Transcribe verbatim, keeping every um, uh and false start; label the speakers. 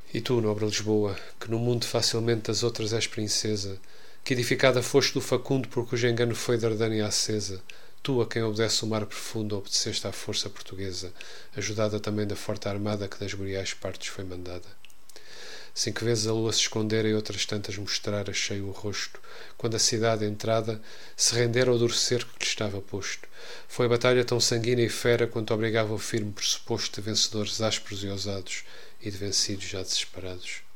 Speaker 1: E tu, nobre Lisboa, que no mundo facilmente das outras és princesa, que edificada foste do Facundo por cujo engano foi Dardânia acesa, tu a quem obedece o mar profundo obedeceste à força portuguesa, ajudada também da forte armada que das boreais partes foi mandada. Cinco vezes a lua se escondera e outras tantas mostrara cheio o rosto, quando a cidade entrada se rendera ao duro cerco que lhe estava posto. Foi a batalha tão sanguínea e fera quanto obrigava o firme pressuposto de vencedores ásperos e ousados e de vencidos já desesperados.